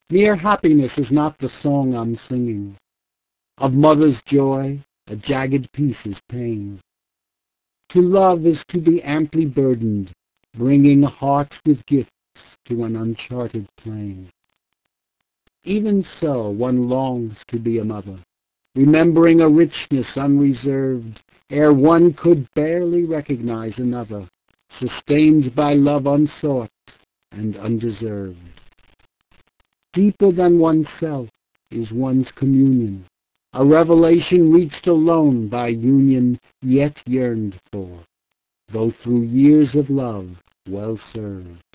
Mere happiness is not the song I'm singing. Of mother's joy, a jagged piece is pain. To love is to be amply burdened, bringing hearts with gifts to an uncharted plain. Even so, one longs to be a mother, remembering a richness unreserved, ere one could barely recognize another, sustained by love unsought and undeserved. Deeper than oneself is one's communion, a revelation reached alone by union yet yearned for, though through years of love well served.